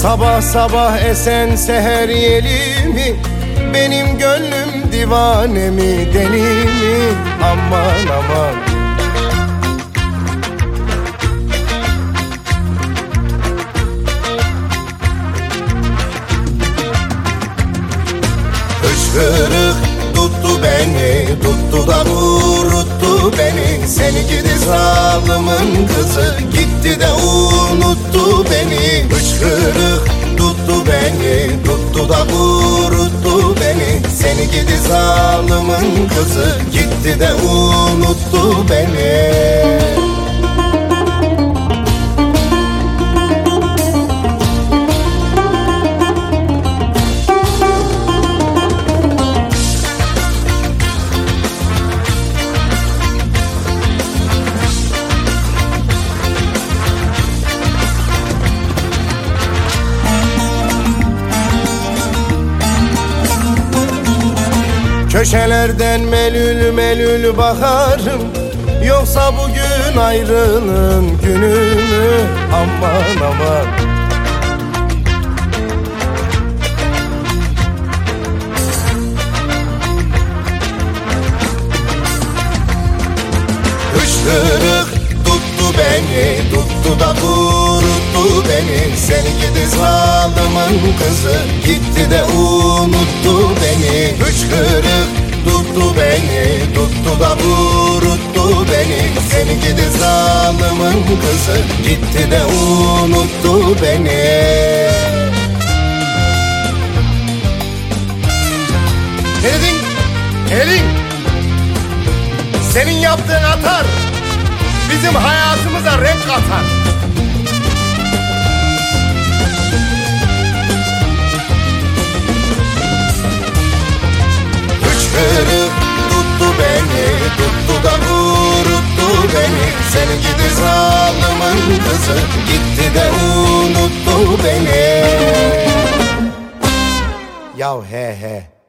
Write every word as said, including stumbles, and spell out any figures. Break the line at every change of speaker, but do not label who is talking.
Sabah sabah esen seher yeli mi? Benim gönlüm divane mi, deli mi? Aman aman. Hıçkırık tuttu beni, tuttu da vuruttu beni. Seni gidi zalimin kızı, gitti de unuttu beni. Hıçkırık tuttu beni, tuttu da vuruttu beni. Seni gidi zalimin kızı, gitti de unuttu beni. Köşelerden melül melül bakarım, yoksa bugün ayrılığın günü mü? Aman aman. Hıçkırık tuttu beni, tuttu da vuruttu beni. Seni gidi zalimin kızı, gitti de unuttu beni. Hıçkırık tuttu beni, tuttu da vuruttu beni. Seni gidi zalimin kızı, gitti de unuttu beni. Elin, elin. Senin yaptığın atar, bizim hayatımıza renk katar. Hıçkırık tuttu beni, tuttu da vuruttu beni. Seni gidi zalimin kızı, gitti de unuttu beni. Yav he he.